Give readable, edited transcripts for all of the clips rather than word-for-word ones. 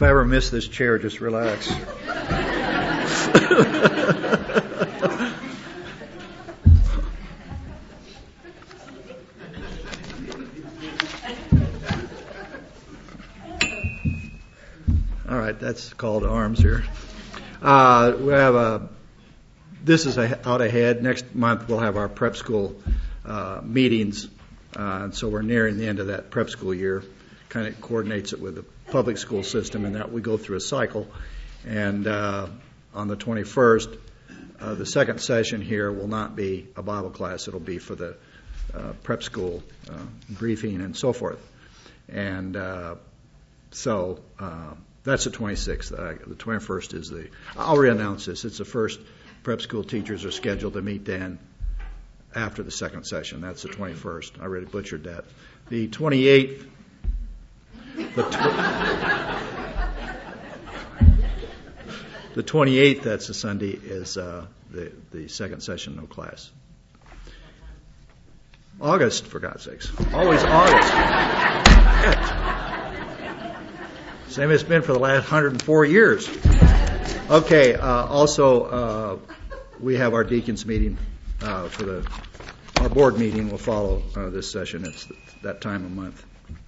I ever miss this chair, just relax. All right, that's called arms here. We have this is out ahead. Next month we'll have our prep school meetings, and so we're nearing the end of that prep school year. Kind of coordinates it with the public school system, and that we go through a cycle. And on the 21st, the second session here will not be a Bible class. It'll be for the prep school briefing and so forth. And so that's the 26th. The 21st is I'll reannounce this. It's the first. Prep school teachers are scheduled to meet then after the second session. That's the 21st. I already butchered that. The 28th. The 28th, that's a Sunday, is the second session, no class. August, for God's sakes. Always August. Same as it's been for the last 104 years. Okay, also, we have our deacons meeting our board meeting will follow this session. It's that time of month.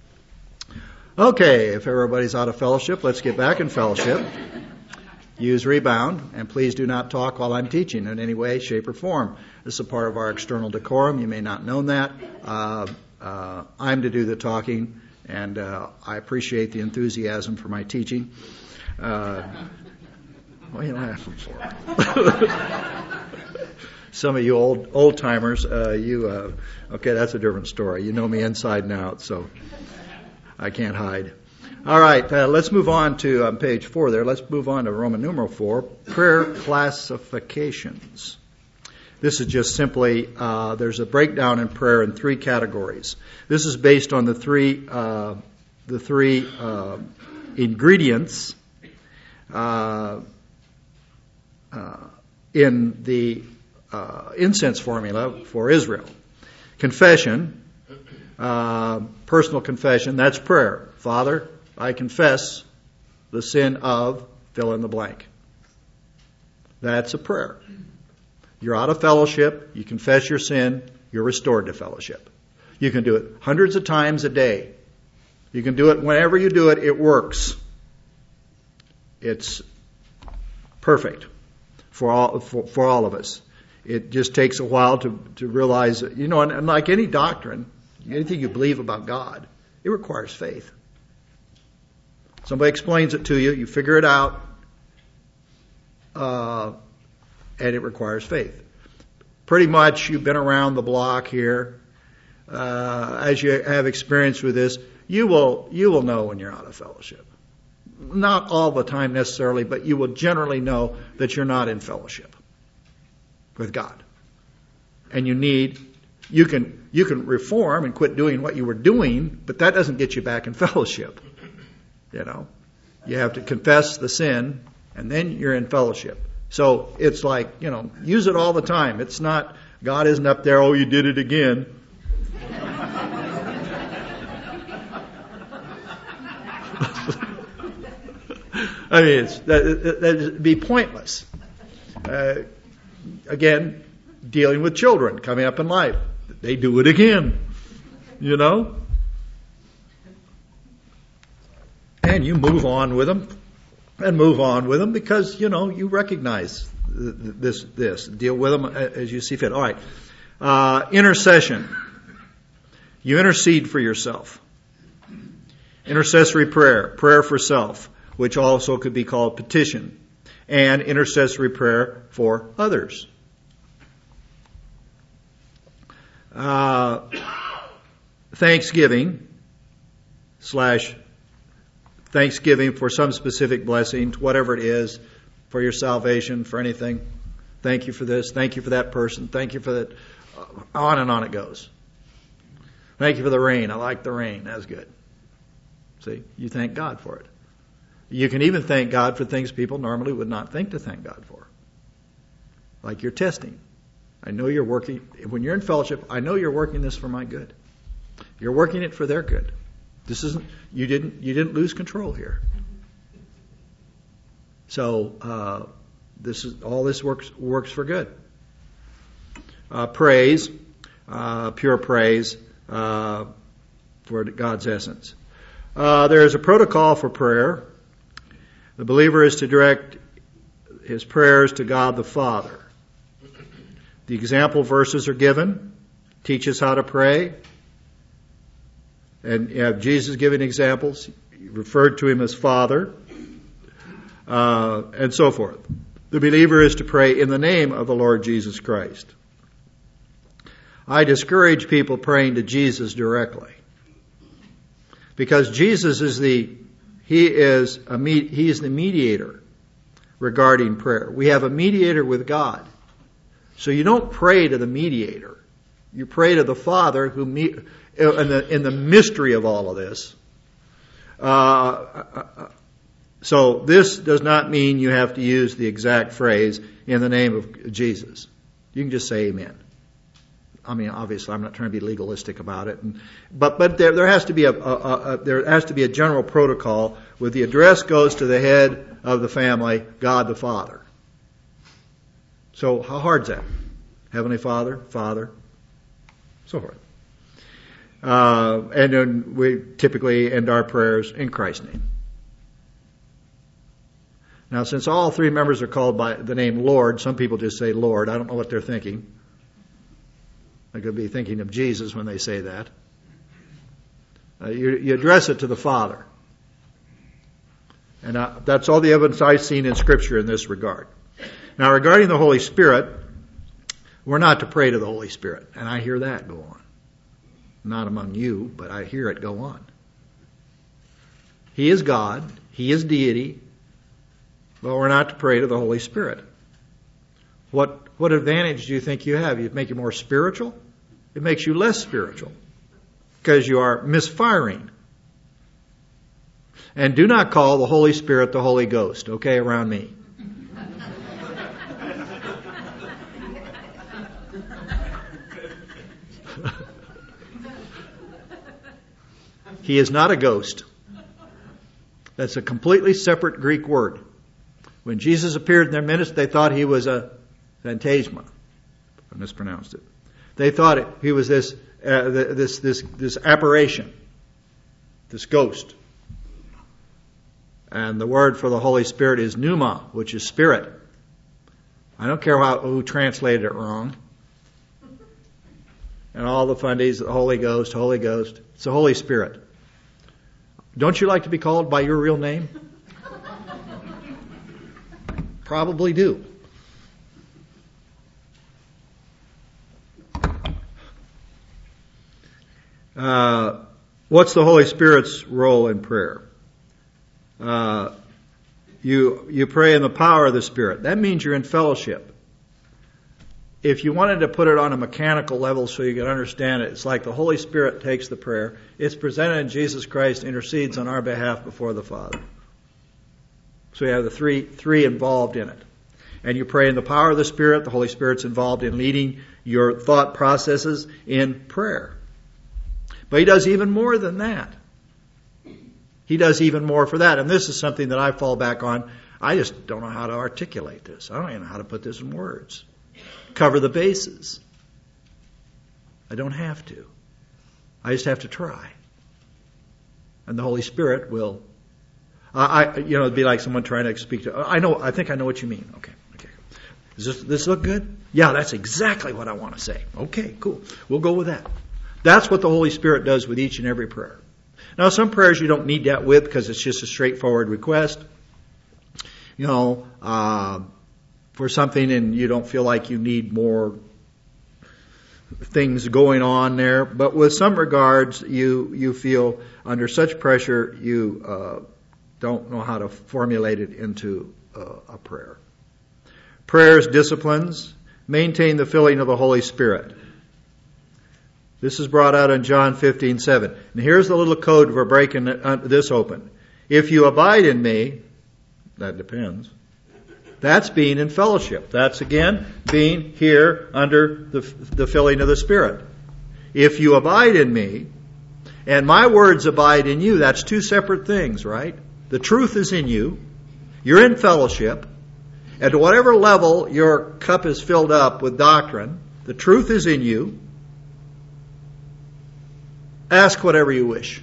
Okay, if everybody's out of fellowship, let's get back in fellowship. Use rebound, and please do not talk while I'm teaching in any way, shape, or form. This is a part of our external decorum. You may not know that. I'm to do the talking, and I appreciate the enthusiasm for my teaching. What are you laughing for? Some of you old timers, okay, that's a different story. You know me inside and out, so I can't hide. All right, let's move on to page 4 there. Let's move on to Roman numeral 4, prayer classifications. This is just simply, there's a breakdown in prayer in 3 categories. This is based on the three ingredients in the incense formula for Israel. Confession, personal confession, that's prayer. Father, I confess the sin of fill in the blank. That's a prayer. You're out of fellowship, you confess your sin, you're restored to fellowship. You can do it hundreds of times a day. You can do it whenever you do it, it works. It's perfect for all of us. It just takes a while to realize, and like any doctrine, anything you believe about God, it requires faith. Somebody explains it to you, you figure it out, and it requires faith. Pretty much you've been around the block here. As you have experience with this, you will know when you're out of fellowship. Not all the time necessarily, but you will generally know that you're not in fellowship with God. And you can reform and quit doing what you were doing, but that doesn't get you back in fellowship. You have to confess the sin, and then you're in fellowship. So it's like, use it all the time. It's not, God isn't up there, oh, you did it again. I mean, that'd be pointless. Again, dealing with children coming up in life. They do it again, And you move on with them and move on with them because, you recognize this. Deal with them as you see fit. All right. Intercession. You intercede for yourself. Intercessory prayer. Prayer for self, which also could be called petition. And intercessory prayer for others. Thanksgiving for some specific blessing, whatever it is, for your salvation, for anything. Thank you for this. Thank you for that person. Thank you for that. On and on it goes. Thank you for the rain. I like the rain. That's good. See, you thank God for it. You can even thank God for things people normally would not think to thank God for. Like your testing. I know you're working, when you're in fellowship, I know you're working this for my good. You're working it for their good. This isn't, you didn't lose control here. So all this works for good. Praise, pure praise for God's essence. There is a protocol for prayer. The believer is to direct his prayers to God the Father. The example verses are given, teach us how to pray. And you have Jesus giving examples. He referred to him as Father, and so forth. The believer is to pray in the name of the Lord Jesus Christ. I discourage people praying to Jesus directly, because Jesus is the mediator regarding prayer. We have a mediator with God. So you don't pray to the mediator. You pray to the Father who in the mystery of all of this. So this does not mean you have to use the exact phrase in the name of Jesus. You can just say amen. I mean, obviously, I'm not trying to be legalistic about it, but there has to be a general protocol where the address goes to the head of the family, God the Father. So how hard's that? Heavenly Father, so forth. And then we typically end our prayers in Christ's name. Now, since all three members are called by the name Lord, some people just say Lord. I don't know what they're thinking. They could be thinking of Jesus when they say that. You address it to the Father. And that's all the evidence I've seen in Scripture in this regard. Now, regarding the Holy Spirit, we're not to pray to the Holy Spirit. And I hear that go on. Not among you, but I hear it go on. He is God. He is deity. But we're not to pray to the Holy Spirit. What advantage do you think you have? You make you more spiritual? It makes you less spiritual, because you are misfiring. And do not call the Holy Spirit the Holy Ghost, okay, around me. He is not a ghost. That's a completely separate Greek word. When Jesus appeared in their midst, they thought he was a phantasma. I mispronounced it. They thought he was this apparition, this ghost. And the word for the Holy Spirit is pneuma, which is spirit. I don't care who translated it wrong. And all the fundies, the Holy Ghost. It's the Holy Spirit. Don't you like to be called by your real name? Probably do. What's the Holy Spirit's role in prayer? You pray in the power of the Spirit. That means you're in fellowship. If you wanted to put it on a mechanical level so you can understand it, it's like the Holy Spirit takes the prayer. It's presented and Jesus Christ intercedes on our behalf before the Father. So you have the three involved in it. And you pray in the power of the Spirit. The Holy Spirit's involved in leading your thought processes in prayer. But He does even more than that. He does even more for that. And this is something that I fall back on. I just don't know how to articulate this. I don't even know how to put this in words. Cover the bases. I don't have to. I just have to try. And the Holy Spirit will. It'd be like someone trying to speak to. I think I know what you mean. Okay. Does this look good? Yeah, that's exactly what I want to say. Okay, cool. We'll go with that. That's what the Holy Spirit does with each and every prayer. Now, some prayers you don't need that with because it's just a straightforward request. For something and you don't feel like you need more things going on there. But with some regards, you feel under such pressure you don't know how to formulate it into a prayer. Prayers, disciplines, maintain the filling of the Holy Spirit. This is brought out in John 15:7. And here's the little code for breaking this open. If you abide in me, that depends. That's being in fellowship. That's, again, being here under the filling of the Spirit. If you abide in me, and my words abide in you, that's two separate things, right? The truth is in you, you're in fellowship, and to whatever level your cup is filled up with doctrine, the truth is in you, ask whatever you wish.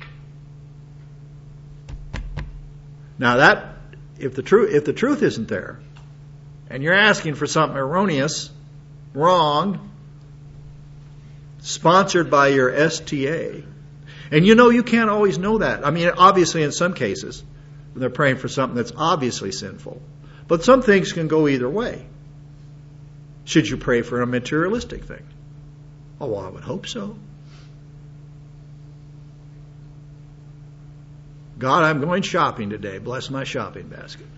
Now if the truth isn't there, and you're asking for something erroneous, wrong, sponsored by your STA, and you can't always know that. I mean, obviously in some cases, they're praying for something that's obviously sinful. But some things can go either way. Should you pray for a materialistic thing? Oh, well, I would hope so. God, I'm going shopping today. Bless my shopping basket.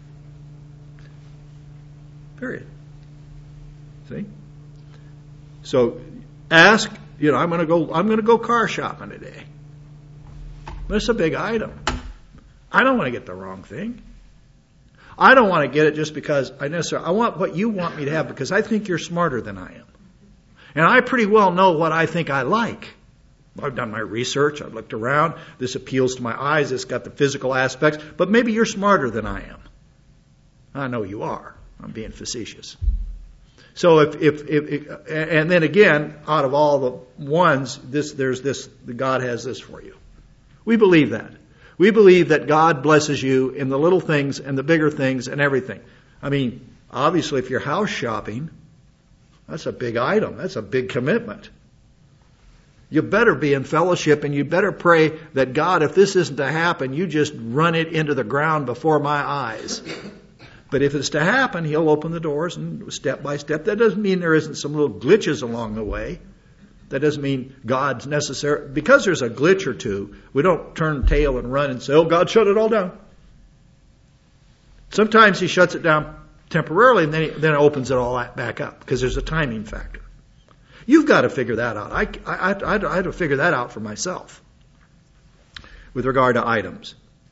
Period. See? So ask, I'm going to go car shopping today. That's a big item. I don't want to get the wrong thing. I don't want to get it just because I want what you want me to have because I think you're smarter than I am. And I pretty well know what I think I like. I've done my research. I've looked around. This appeals to my eyes. It's got the physical aspects. But maybe you're smarter than I am. I know you are. I'm being facetious. So and then again, out of all the ones, God has this for you. We believe that. We believe that God blesses you in the little things and the bigger things and everything. I mean, obviously, if you're house shopping, that's a big item. That's a big commitment. You better be in fellowship and you better pray that God, if this isn't to happen, you just run it into the ground before my eyes. But if it's to happen, He'll open the doors and step by step. That doesn't mean there isn't some little glitches along the way. That doesn't mean God's necessary. Because there's a glitch or two, we don't turn tail and run and say, oh, God shut it all down. Sometimes He shuts it down temporarily and then it opens it all back up because there's a timing factor. You've got to figure that out. I had to figure that out for myself with regard to items.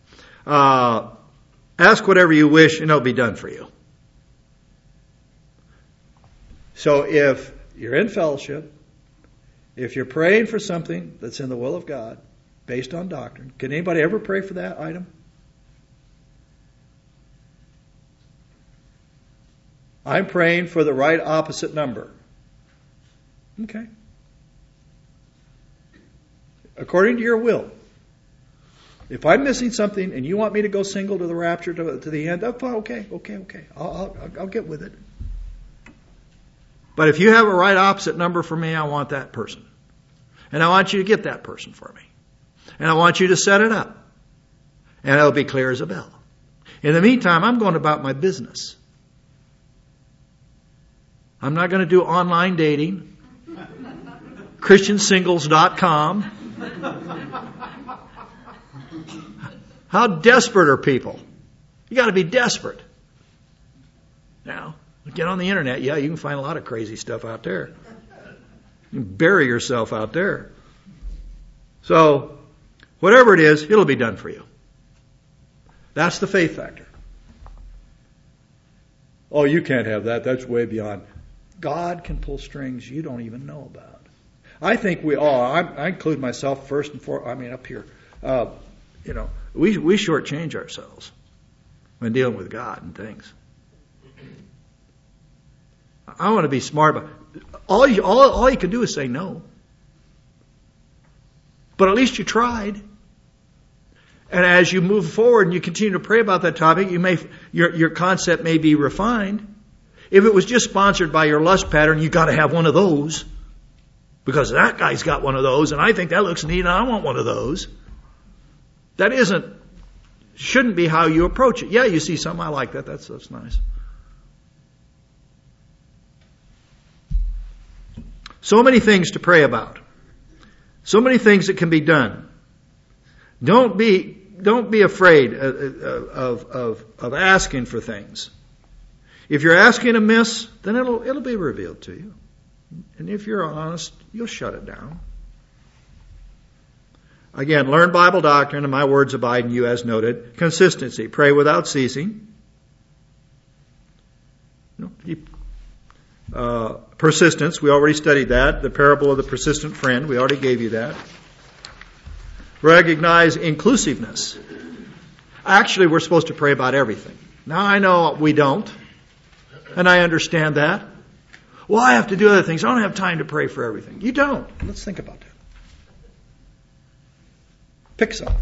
Ask whatever you wish and it'll be done for you. So if you're in fellowship, if you're praying for something that's in the will of God, based on doctrine, can anybody ever pray for that item? I'm praying for the right opposite number. Okay. According to your will. If I'm missing something and you want me to go single to the rapture to the end, okay. I'll get with it. But if you have a right opposite number for me, I want that person. And I want you to get that person for me. And I want you to set it up. And it'll be clear as a bell. In the meantime, I'm going about my business. I'm not going to do online dating. Christiansingles.com. How desperate are people? You got to be desperate. Now, get on the internet. Yeah, you can find a lot of crazy stuff out there. You can bury yourself out there. So, whatever it is, it'll be done for you. That's the faith factor. Oh, you can't have that. That's way beyond. God can pull strings you don't even know about. I think we all, I include myself first and foremost, up here. We shortchange ourselves when dealing with God and things. I want to be smart, but all you can do is say no. But at least you tried. And as you move forward and you continue to pray about that topic, your concept may be refined. If it was just sponsored by your lust pattern, you got to have one of those. Because that guy's got one of those, and I think that looks neat, and I want one of those. That shouldn't be how you approach it. Yeah, you see something, I like that. That's nice. So many things to pray about. So many things that can be done. Don't be afraid of asking for things. If you're asking amiss, then it'll be revealed to you. And if you're honest, you'll shut it down. Again, learn Bible doctrine, and my words abide in you as noted. Consistency. Pray without ceasing. Persistence. We already studied that. The parable of the persistent friend. We already gave you that. Recognize inclusiveness. Actually, we're supposed to pray about everything. Now I know we don't, and I understand that. Well, I have to do other things. I don't have time to pray for everything. You don't. Let's think about that. Pick something.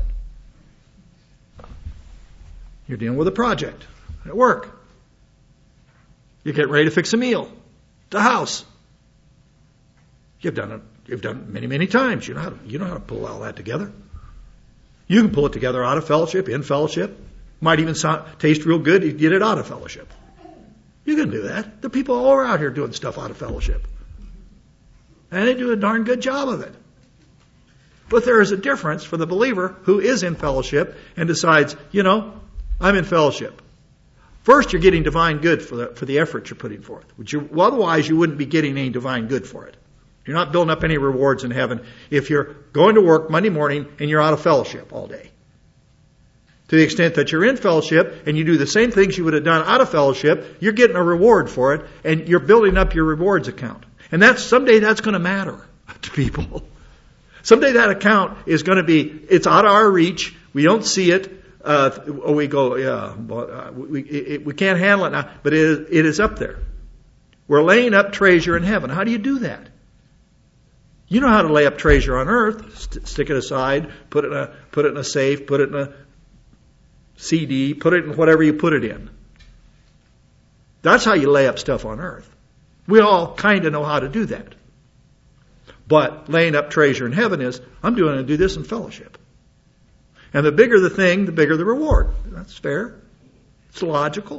You're dealing with a project at work. You're getting ready to fix a meal at the house. You've done it. You've done it many, many times. You know how to pull all that together. You can pull it together out of fellowship, in fellowship. Might even taste real good. You get it out of fellowship. You can do that. The people all are out here doing stuff out of fellowship. And they do a darn good job of it. But there is a difference for the believer who is in fellowship and decides, I'm in fellowship. First, you're getting divine good for the effort you're putting forth. Otherwise, you wouldn't be getting any divine good for it. You're not building up any rewards in heaven if you're going to work Monday morning and you're out of fellowship all day. To the extent that you're in fellowship and you do the same things you would have done out of fellowship, you're getting a reward for it and you're building up your rewards account. And someday that's going to matter to people. Someday that account is going to be, it's out of our reach. We don't see it. We go, we can't handle it now, but it is up there. We're laying up treasure in heaven. How do you do that? You know how to lay up treasure on earth. Stick it aside, put it in a safe, put it in a CD, put it in whatever you put it in. That's how you lay up stuff on earth. We all kind of know how to do that. But laying up treasure in heaven is, I'm going to do this in fellowship. And the bigger the thing, the bigger the reward. That's fair. It's logical.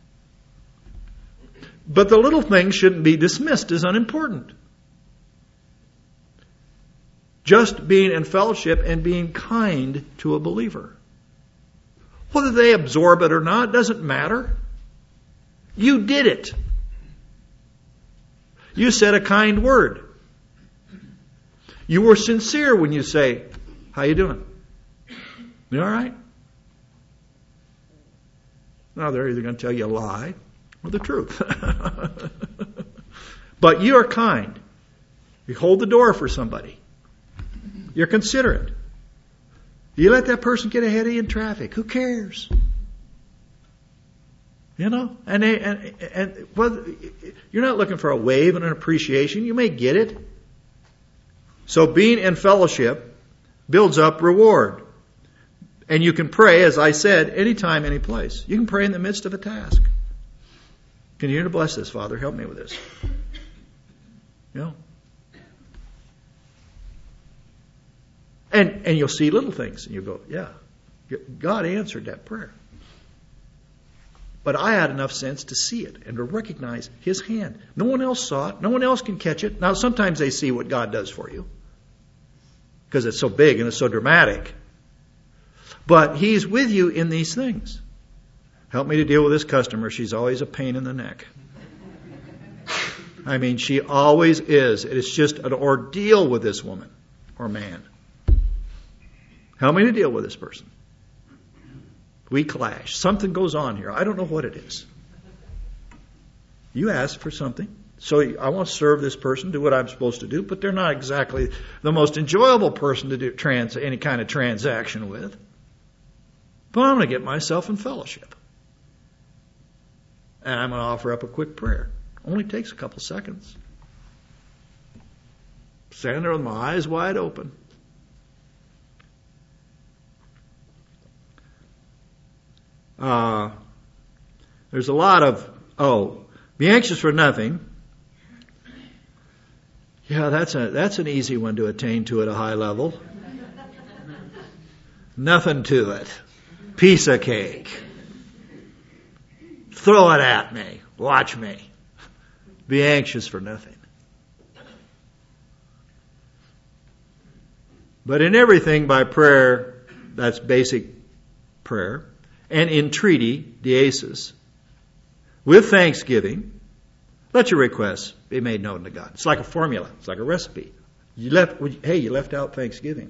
But the little things shouldn't be dismissed as unimportant. Just being in fellowship and being kind to a believer. Whether they absorb it or not doesn't matter. You did it. You said a kind word. You were sincere when you say, how you doing? You all right? Now they're either going to tell you a lie or the truth. But you are kind. You hold the door for somebody. You're considerate. You let that person get ahead of you in traffic. Who cares? And well, you're not looking for a wave and an appreciation. You may get it. So being in fellowship builds up reward. And you can pray, as I said, anytime, any place. You can pray in the midst of a task. Continue to bless this, Father. Help me with this. And you'll see little things, and you'll go, yeah, God answered that prayer. But I had enough sense to see it and to recognize His hand. No one else saw it. No one else can catch it. Now, sometimes they see what God does for you because it's so big and it's so dramatic. But He's with you in these things. Help me to deal with this customer. She's always a pain in the neck. I mean, she always is. It's just an ordeal with this woman or man. Help me to deal with this person. We clash. Something goes on here. I don't know what it is. You asked for something. So I want to serve this person, do what I'm supposed to do, but they're not exactly the most enjoyable person to do any kind of transaction with. But I'm going to get myself in fellowship. And I'm going to offer up a quick prayer. Only takes a couple seconds. Standing there with my eyes wide open. There's a lot of, be anxious for nothing. Yeah, that's an easy one to attain to at a high level. Nothing to it. Piece of cake. Throw it at me. Watch me. Be anxious for nothing. But in everything by prayer, that's basic prayer, and entreaty, diesis, with thanksgiving, let your requests be made known to God. It's like a formula. It's like a recipe. You left out thanksgiving.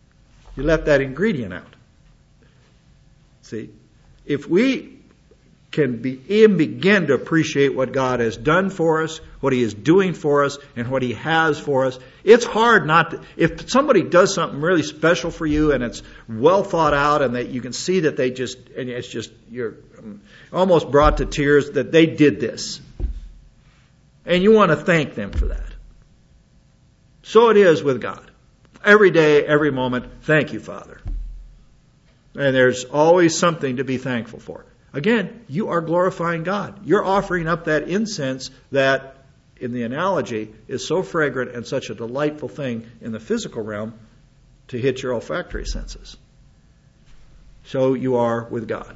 You left that ingredient out. See, if we can begin to appreciate what God has done for us, what He is doing for us, and what He has for us. It's hard not to, if somebody does something really special for you and it's well thought out and that you can see that and it's just, you're almost brought to tears that they did this. And you want to thank them for that. So it is with God. Every day, every moment, thank you, Father. And there's always something to be thankful for. Again, you are glorifying God. You're offering up that incense that, in the analogy, is so fragrant and such a delightful thing in the physical realm to hit your olfactory senses. So you are with God.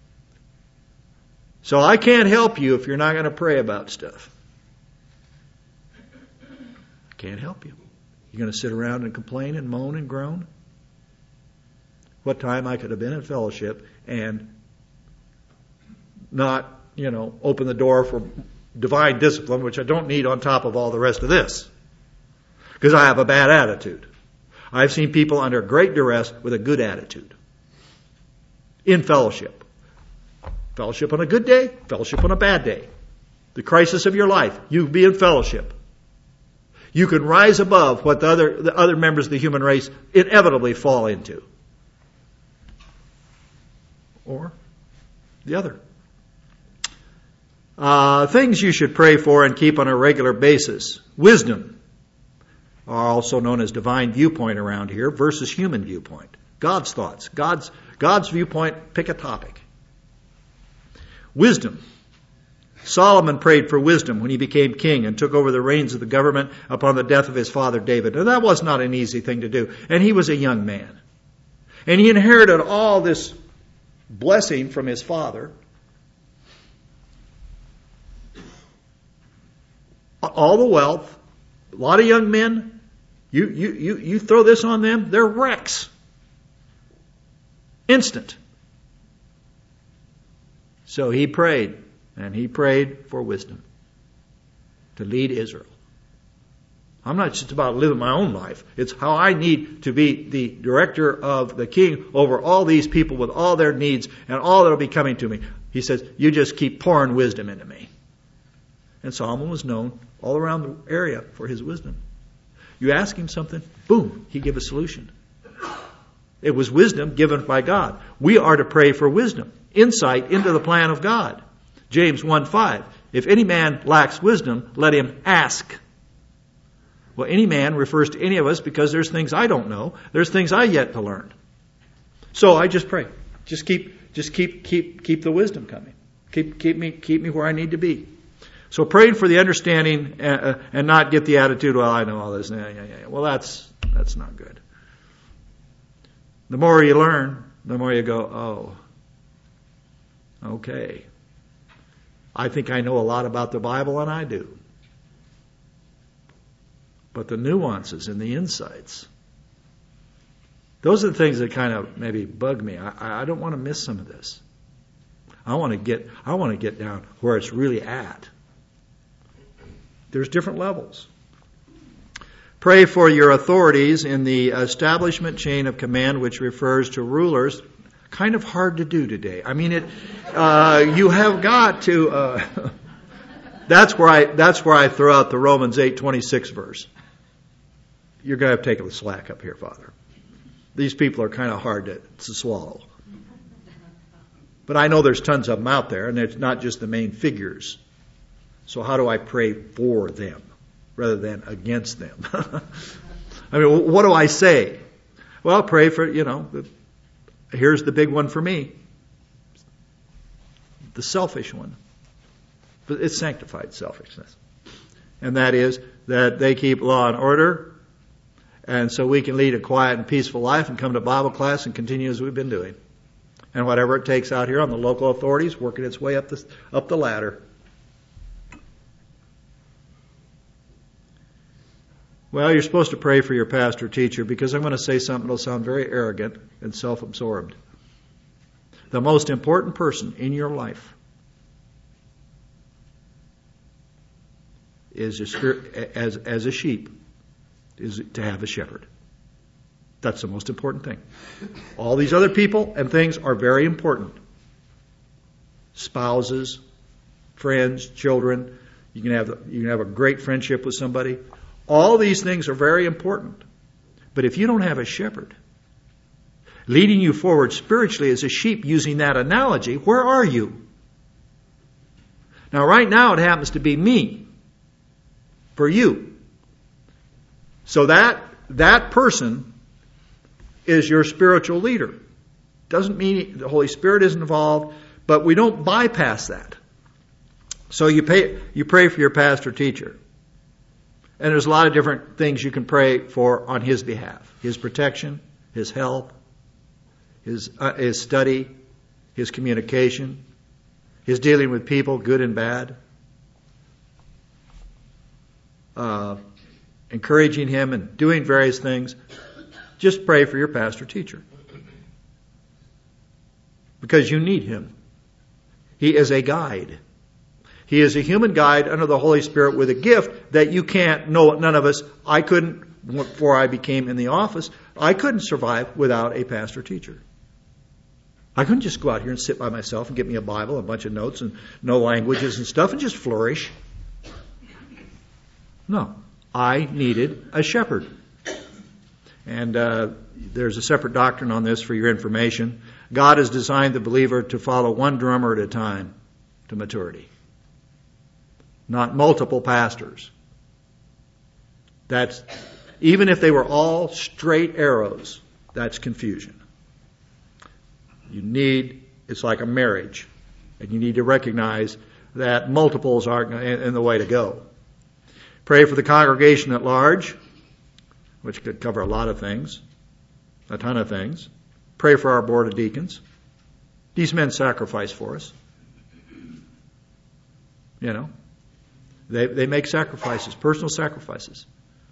So I can't help you if you're not going to pray about stuff. Can't help you. You're going to sit around and complain and moan and groan? What time I could have been in fellowship and not, open the door for divine discipline, which I don't need on top of all the rest of this. Because I have a bad attitude. I've seen people under great duress with a good attitude. In fellowship. Fellowship on a good day, fellowship on a bad day. The crisis of your life, you be in fellowship. You can rise above what the other members of the human race inevitably fall into. Or the other. Things you should pray for and keep on a regular basis. Wisdom, are also known as divine viewpoint around here, versus human viewpoint. God's thoughts. God's viewpoint, pick a topic. Wisdom. Solomon prayed for wisdom when he became king and took over the reins of the government upon the death of his father David. And that was not an easy thing to do. And he was a young man. And he inherited all this blessing from his father. All the wealth. A lot of young men, you throw this on them, they're wrecks. Instant. So he prayed, and he prayed for wisdom to lead Israel. I'm not just about living my own life. It's how I need to be the director of the king over all these people with all their needs and all that will be coming to me. He says, you just keep pouring wisdom into me. And Solomon was known all around the area for his wisdom. You ask him something, boom, he gave a solution. It was wisdom given by God. We are to pray for wisdom, insight into the plan of God. James 1:5, if any man lacks wisdom, let him ask. Well, any man refers to any of us because there's things I don't know. There's things I yet to learn. So I just pray. Just keep the wisdom coming. Keep me where I need to be. So praying for the understanding and not get the attitude, well, I know all this. Yeah. Well, that's not good. The more you learn, the more you go, oh, okay. I think I know a lot about the Bible, and I do. But the nuances and the insights, those are the things that kind of maybe bug me. I don't want to miss some of this. I want to get down where it's really at. There's different levels. Pray for your authorities in the establishment chain of command, which refers to rulers. Kind of hard to do today. I mean, you have got to. That's where I throw out the Romans 8:26 verse. You're going to have to take the slack up here, Father. These people are kind of hard to swallow. But I know there's tons of them out there, and it's not just the main figures. So how do I pray for them rather than against them? I mean, what do I say? Well, pray for, here's the big one for me. The selfish one. But it's sanctified selfishness. And that is that they keep law and order, and so we can lead a quiet and peaceful life and come to Bible class and continue as we've been doing. And whatever it takes out here on the local authorities, working its way up the ladder. Well, you're supposed to pray for your pastor teacher, because I'm going to say something that'll sound very arrogant and self-absorbed. The most important person in your life is as a sheep is to have a shepherd. That's the most important thing. All these other people and things are very important. spouses, friends, children. You can have a great friendship with somebody. All these things are very important. But if you don't have a shepherd leading you forward spiritually as a sheep, using that analogy, where are you? Now, right now it happens to be me for you. So that person is your spiritual leader. Doesn't mean the Holy Spirit isn't involved, but we don't bypass that. So you pray for your pastor teacher. And there's a lot of different things you can pray for on his behalf. His protection, his health, his study, his communication, his dealing with people, good and bad. Encouraging him and doing various things. Just pray for your pastor teacher. Because you need him. He is a guide. He is a human guide under the Holy Spirit with a gift that you can't know. None of us, I couldn't, before I became in the office, I couldn't survive without a pastor teacher. I couldn't just go out here and sit by myself and get me a Bible, a bunch of notes and know languages and stuff and just flourish. No, I needed a shepherd. And there's a separate doctrine on this for your information. God has designed the believer to follow one drummer at a time to maturity. Not multiple pastors. That's, even if they were all straight arrows, that's confusion. It's like a marriage. And you need to recognize that multiples aren't in the way to go. Pray for the congregation at large, which could cover a lot of things, a ton of things. Pray for our board of deacons. These men sacrifice for us. You know, they make sacrifices, personal sacrifices.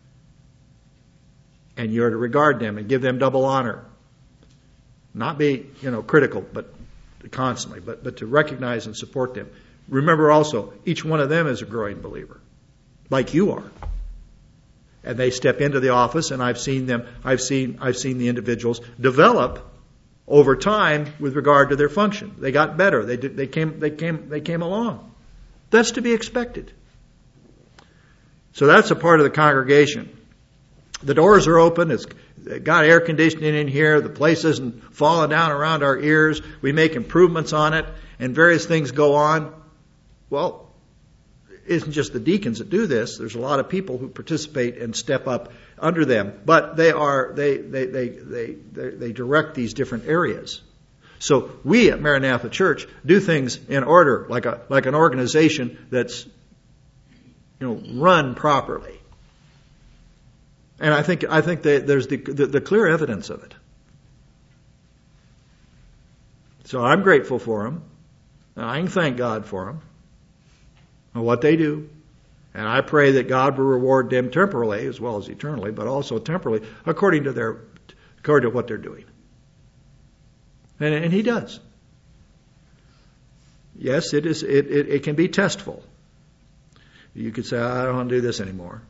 And you're to regard them and give them double honor. Not be, critical, but constantly, but to recognize and support them. Remember also, each one of them is a growing believer, like you are. And they step into the office, and I've seen the individuals develop over time with regard to their function. They got better. They came along. That's to be expected. So that's a part of the congregation. The doors are open. It's got air conditioning in here. The place isn't falling down around our ears. We make improvements on it, and various things go on. Well, it isn't just the deacons that do this. There's a lot of people who participate and step up under them, but they direct these different areas. So we at Maranatha Church do things in order, like an organization that's run properly. And I think that there's the clear evidence of it. So I'm grateful for them. And I can thank God for them and what they do. And I pray that God will reward them temporally as well as eternally, but also temporally according to what they're doing. And He does. Yes, it can be testful. You could say, I don't want to do this anymore.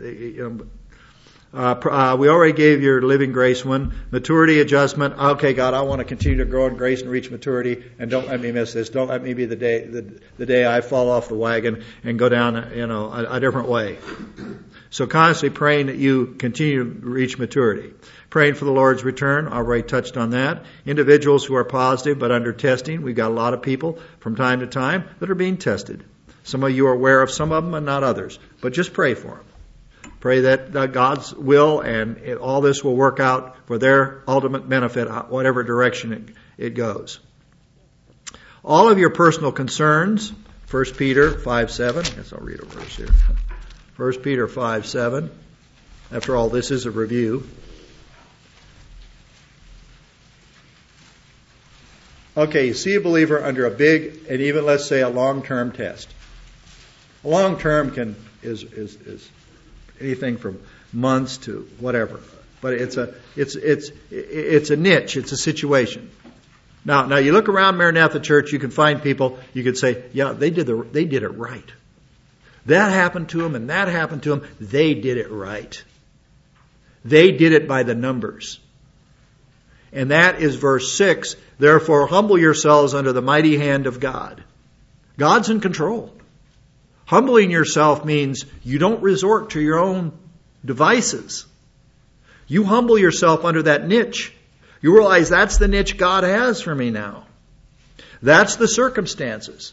We already gave your living grace one. Maturity adjustment. Okay, God, I want to continue to grow in grace and reach maturity, and don't let me miss this. Don't let me be the day I fall off the wagon and go down, a different way. So constantly praying that you continue to reach maturity. Praying for the Lord's return. I already touched on that. Individuals who are positive but under testing. We've got a lot of people from time to time that are being tested. Some of you are aware of some of them and not others. But just pray for them. Pray that God's will and all this will work out for their ultimate benefit, whatever direction it goes. All of your personal concerns, 1 Peter 5:7. I guess I'll read a verse here. 1 Peter 5:7. After all, this is a review. Okay, you see a believer under a big and even, let's say, a long-term test. A long-term is anything from months to whatever, but it's a niche. It's a situation. Now you look around Maranatha Church, you can find people. You could say, yeah, they did it right. That happened to them, and that happened to them. They did it right. They did it by the numbers. And that is verse 6. Therefore, humble yourselves under the mighty hand of God. God's in control. Humbling yourself means you don't resort to your own devices. You humble yourself under that niche. You realize that's the niche God has for me now. That's the circumstances.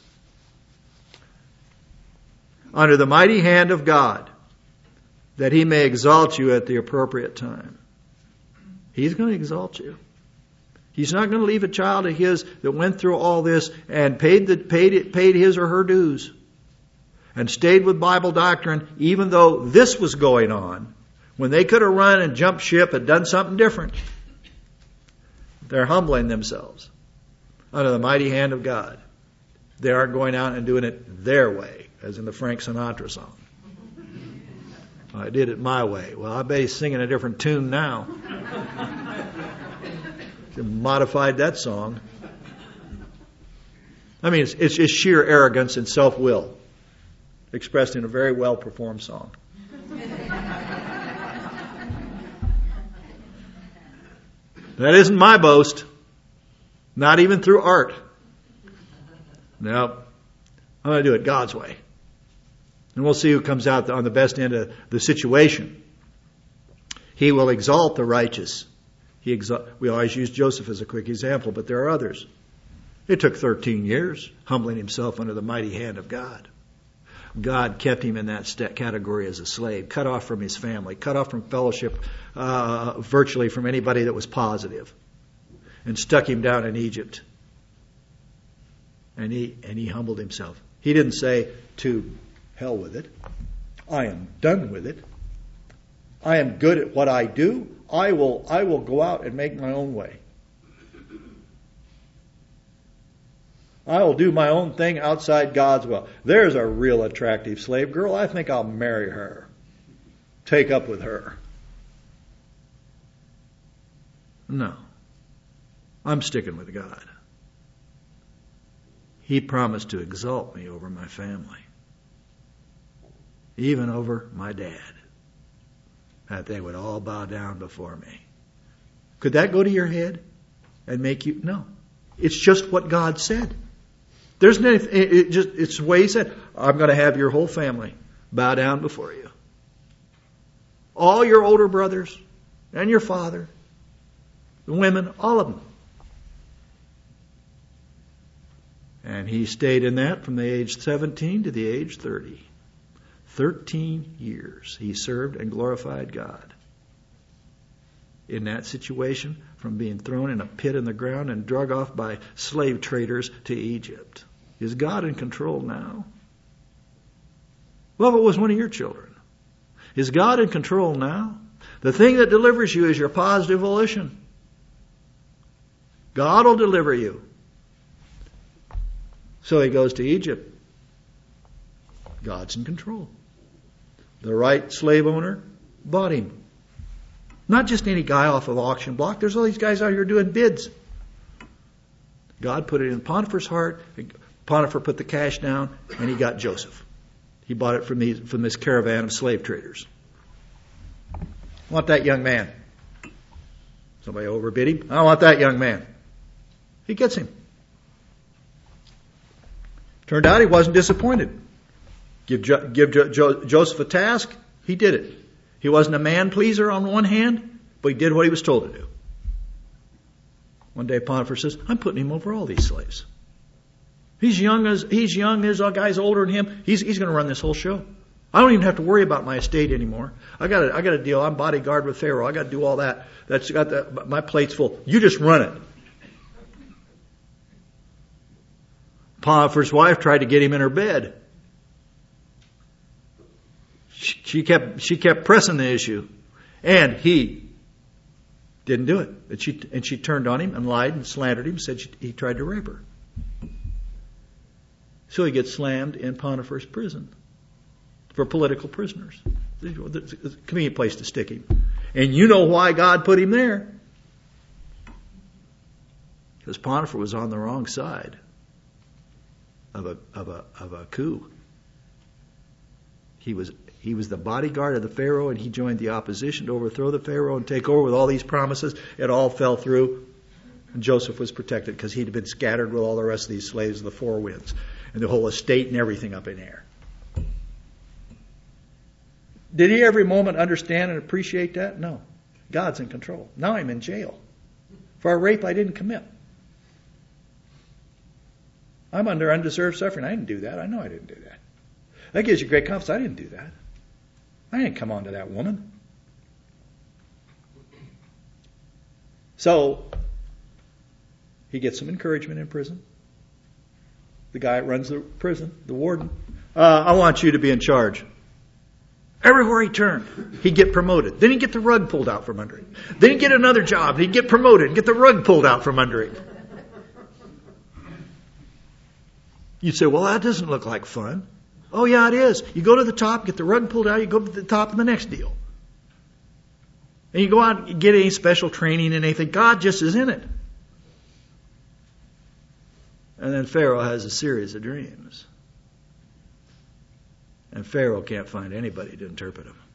Under the mighty hand of God, that He may exalt you at the appropriate time. He's going to exalt you. He's not going to leave a child of His that went through all this and paid his or her dues and stayed with Bible doctrine, even though this was going on, when they could have run and jumped ship and done something different. They're humbling themselves under the mighty hand of God. They aren't going out and doing it their way, as in the Frank Sinatra song. I did it my way. Well, I bet he's singing a different tune now. He modified that song. I mean, it's just sheer arrogance and self-will expressed in a very well-performed song. That isn't my boast. Not even through art. No. I'm going to do it God's way. And we'll see who comes out on the best end of the situation. He will exalt the righteous. We always use Joseph as a quick example, but there are others. It took 13 years, humbling himself under the mighty hand of God. God kept him in that category as a slave, cut off from his family, cut off from fellowship virtually from anybody that was positive, and stuck him down in Egypt. And he humbled himself. He didn't say, to hell with it. I am done with it. I am good at what I do. I will go out and make my own way. I will do my own thing outside God's will. There's a real attractive slave girl. I think I'll marry her. Take up with her. No. I'm sticking with God. He promised to exalt me over my family. Even over my dad. That they would all bow down before me. Could that go to your head and make you? No. It's just what God said. There's nothing, it's the way He said, I'm going to have your whole family bow down before you. All your older brothers and your father, the women, all of them. And he stayed in that from the age 17 to the age 30. 13 years he served and glorified God. In that situation, from being thrown in a pit in the ground and drug off by slave traders to Egypt. Is God in control now? Well, if it was one of your children. Is God in control now? The thing that delivers you is your positive volition. God will deliver you. So he goes to Egypt. God's in control. The right slave owner bought him. Not just any guy off of auction block. There's all these guys out here doing bids. God put it in Potiphar's heart. Potiphar put the cash down, and he got Joseph. He bought it from this caravan of slave traders. I want that young man. Somebody overbid him. I want that young man. He gets him. Turned out he wasn't disappointed. Give Joseph a task, he did it. He wasn't a man pleaser on one hand, but he did what he was told to do. One day Potiphar says, I'm putting him over all these slaves. He's young, there's a guy's older than him. He's going to run this whole show. I don't even have to worry about my estate anymore. I got a deal. I'm bodyguard with Pharaoh. I got to do all that. My plate's full. You just run it. Potiphar's wife tried to get him in her bed. She kept pressing the issue, and he didn't do it. And she turned on him and lied and slandered him. Said he tried to rape her. So he gets slammed in Potiphar's prison for political prisoners. It's a convenient place to stick him. And you know why God put him there? Because Potiphar was on the wrong side of a coup. He He was the bodyguard of the Pharaoh, and he joined the opposition to overthrow the Pharaoh and take over with all these promises. It all fell through, and Joseph was protected because he'd been scattered with all the rest of these slaves of the four winds and the whole estate and everything up in the air. Did he every moment understand and appreciate that? No. God's in control. Now I'm in jail for a rape I didn't commit. I'm under undeserved suffering. I didn't do that. I know I didn't do that. That gives you great confidence. I didn't do that. I didn't come on to that woman. So, he gets some encouragement in prison. The guy that runs the prison, the warden, I want you to be in charge. Everywhere he turned, he'd get promoted. Then he'd get the rug pulled out from under him. Then he'd get another job. He'd get promoted and get the rug pulled out from under him. You'd say, well, that doesn't look like fun. Oh, yeah, it is. You go to the top, get the rug pulled out, you go to the top of the next deal. And you go out and get any special training and anything. God just is in it. And then Pharaoh has a series of dreams. And Pharaoh can't find anybody to interpret them.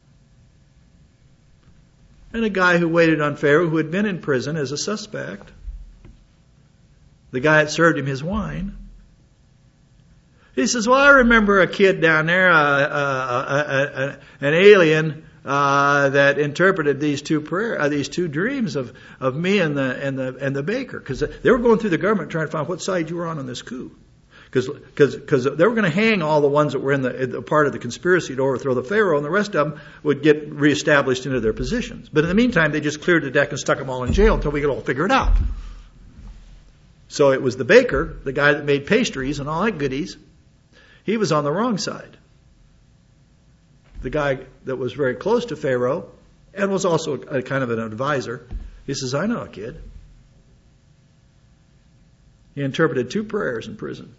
And a guy who waited on Pharaoh, who had been in prison as a suspect, the guy that served him his wine, he says, well, I remember a kid down there, an alien, that interpreted these two dreams of me and the baker, because they were going through the government trying to find what side you were on this coup, because they were going to hang all the ones that were in the part of the conspiracy to overthrow the Pharaoh, and the rest of them would get reestablished into their positions. But in the meantime, they just cleared the deck and stuck them all in jail until we could all figure it out. So it was the baker, the guy that made pastries and all that goodies. He was on the wrong side. The guy that was very close to Pharaoh and was also a kind of an advisor, he says, I know a kid. He interpreted 2 prayers in prison.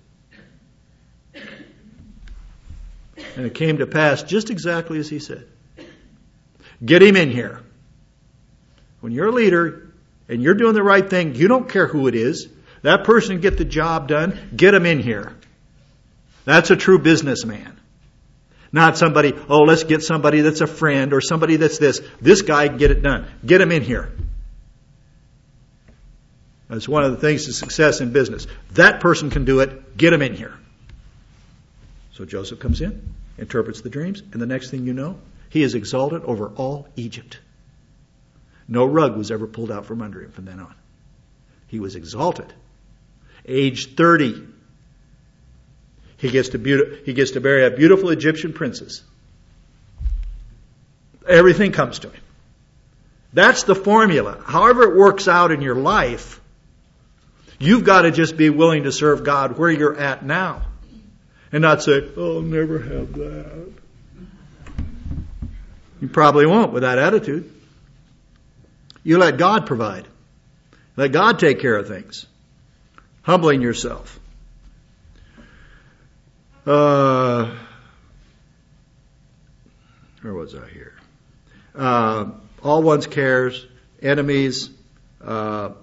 And it came to pass just exactly as he said. Get him in here. When you're a leader and you're doing the right thing, you don't care who it is. That person can get the job done. Get him in here. That's a true businessman. Not somebody, let's get somebody that's a friend or somebody that's this. This guy can get it done. Get him in here. That's one of the things to success in business. That person can do it. Get him in here. So Joseph comes in, interprets the dreams, and the next thing you know, he is exalted over all Egypt. No rug was ever pulled out from under him from then on. He was exalted. Age 30. He gets to marry a beautiful Egyptian princess. Everything comes to him. That's the formula. However it works out in your life, you've got to just be willing to serve God where you're at now. And not say, I'll never have that. You probably won't with that attitude. You let God provide. Let God take care of things. Humbling yourself. Where was I here? All one's cares, enemies. Praying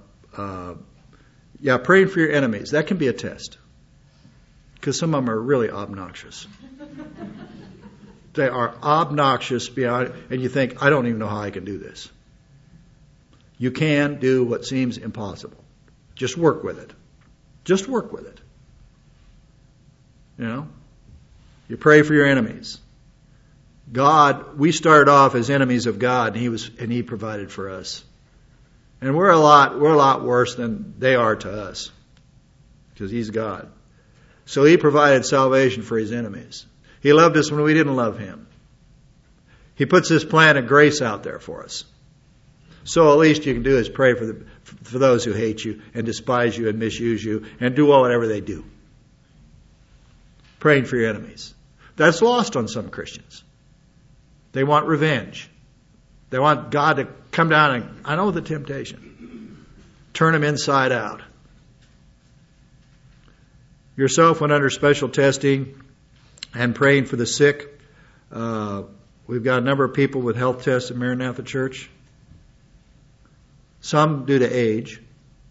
for your enemies. That can be a test. Because some of them are really obnoxious. They are obnoxious beyond, and you think, I don't even know how I can do this. You can do what seems impossible. Just work with it. Just work with it. You know? You pray for your enemies. God, we started off as enemies of God, and He provided for us. And we're a lot worse than they are to us. Because He's God. So He provided salvation for His enemies. He loved us when we didn't love Him. He puts this plan of grace out there for us. So at least you can do is pray for those who hate you and despise you and misuse you and do whatever they do. Praying for your enemies. That's lost on some Christians. They want revenge. They want God to come down and, I know the temptation, turn them inside out. Yourself went under special testing and praying for the sick. We've got a number of people with health tests at Maranatha Church. Some due to age.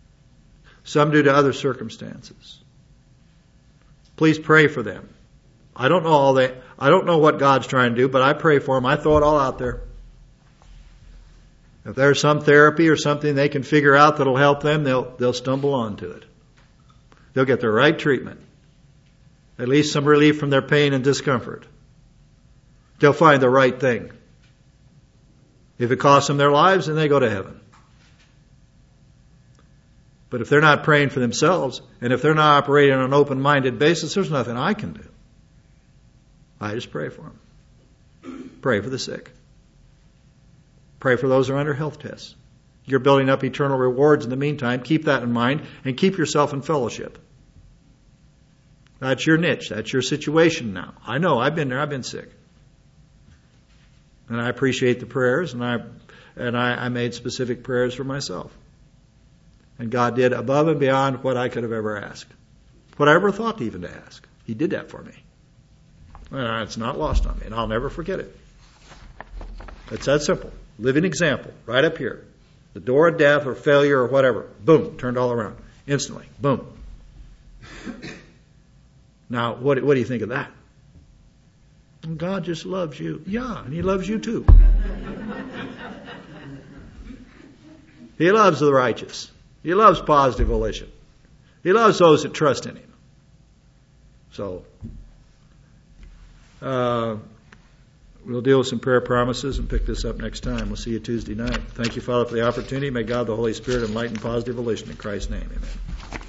Some due to other circumstances. Please pray for them. I don't know what God's trying to do, but I pray for them. I throw it all out there. If there's some therapy or something they can figure out that'll help them, they'll stumble onto it. They'll get the right treatment. At least some relief from their pain and discomfort. They'll find the right thing. If it costs them their lives, then they go to heaven. But if they're not praying for themselves, and if they're not operating on an open-minded basis, there's nothing I can do. I just pray for them. Pray for the sick. Pray for those who are under health tests. You're building up eternal rewards in the meantime. Keep that in mind and keep yourself in fellowship. That's your niche. That's your situation now. I know. I've been there. I've been sick. And I appreciate the prayers, and I made specific prayers for myself. And God did above and beyond what I could have ever asked. What I ever thought even to ask. He did that for me. And it's not lost on me, and I'll never forget it. It's that simple. Living example, right up here. The door of death or failure or whatever. Boom, turned all around. Instantly. Boom. Now, what do you think of that? God just loves you. Yeah, and He loves you too. He loves the righteous. He loves positive volition. He loves those that trust in Him. So, we'll deal with some prayer promises and pick this up next time. We'll see you Tuesday night. Thank you, Father, for the opportunity. May God the Holy Spirit enlighten positive volition in Christ's name. Amen.